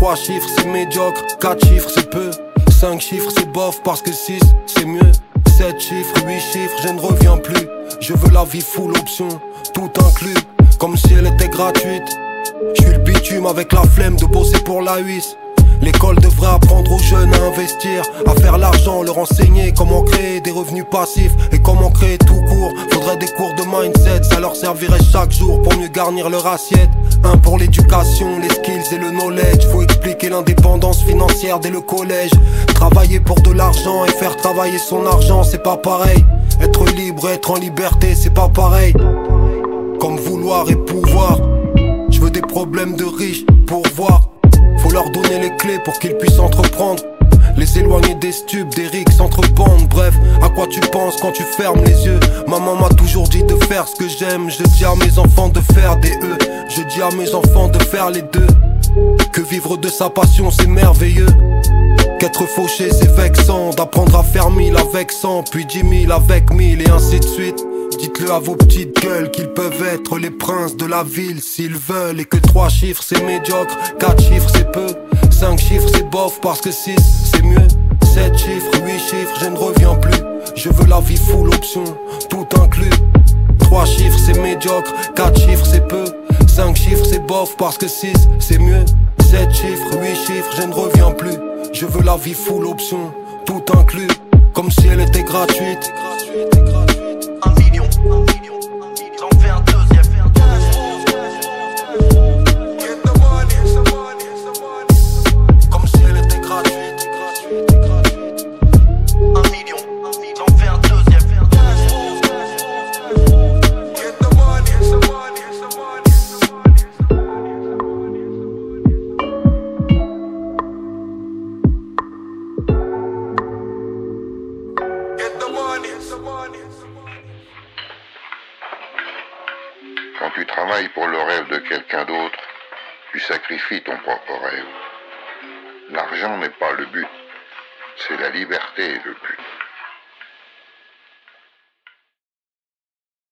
3 chiffres c'est médiocre, 4 chiffres c'est peu, 5 chiffres c'est bof parce que 6 c'est mieux, 7 chiffres, 8 chiffres je ne reviens plus. Je veux la vie full option, tout inclus, comme si elle était gratuite. Je suis le bitume avec la flemme de bosser pour la huisse. L'école devrait apprendre aux jeunes à investir, à faire l'argent, leur enseigner comment créer des revenus passifs et comment créer tout court. Faudrait des cours de mindset, ça leur servirait chaque jour pour mieux garnir leur assiette. Un pour l'éducation, les skills et le knowledge. Faut expliquer l'indépendance financière dès le collège. Travailler pour de l'argent et faire travailler son argent, c'est pas pareil. Être libre, être en liberté, c'est pas pareil. Comme vouloir et pouvoir. Je veux des problèmes de riches pour voir. Faut leur donner les clés pour qu'ils puissent entreprendre. Les éloigner des stupes, des rixes entre bandes. Bref, à quoi tu penses quand tu fermes les yeux? Maman m'a toujours dit de faire ce que j'aime. Je dis à mes enfants de faire des E. Je dis à mes enfants de faire les deux. Que vivre de sa passion c'est merveilleux. Qu'être fauché c'est vexant. D'apprendre à faire 1000 avec 100, puis 10 000 avec 1000 et ainsi de suite. Dites-le à vos petites gueules qu'ils peuvent être les princes de la ville s'ils veulent. Et que 3 chiffres c'est médiocre, 4 chiffres c'est peu, 5 chiffres c'est bof parce que 6 c'est mieux, 7 chiffres, 8 chiffres je ne reviens plus. Je veux la vie full option, tout inclus. 3 chiffres c'est médiocre, 4 chiffres c'est peu, 5 chiffres c'est bof parce que 6 c'est mieux, 7 chiffres, 8 chiffres je ne reviens plus. Je veux la vie full option, tout inclus, comme si elle était gratuite. 1 million, j'en fais un deuxième. Comme si elle était gratuite. 1 million, j'en fais un deuxième. Quand tu travailles pour le rêve de quelqu'un d'autre, tu sacrifies ton propre rêve. L'argent n'est pas le but, c'est la liberté le but.